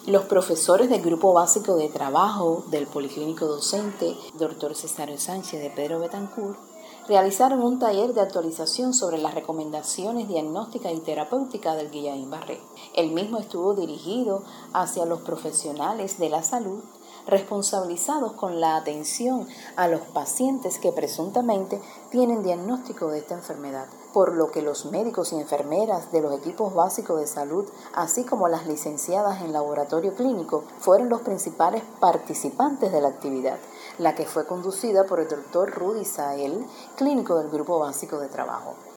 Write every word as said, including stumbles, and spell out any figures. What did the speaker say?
Los profesores del Grupo Básico de Trabajo del Policlínico Docente, doctor Cesario Sánchez de Pedro Betancourt, realizaron un taller de actualización sobre las recomendaciones diagnósticas y terapéuticas del Guillain-Barré. El mismo estuvo dirigido hacia los profesionales de la salud responsabilizados con la atención a los pacientes que presuntamente tienen diagnóstico de esta enfermedad, por lo que los médicos y enfermeras de los equipos básicos de salud, así como las licenciadas en laboratorio clínico, fueron los principales participantes de la actividad, la que fue conducida por el doctor Rudy Sael, clínico del Grupo Básico de Trabajo.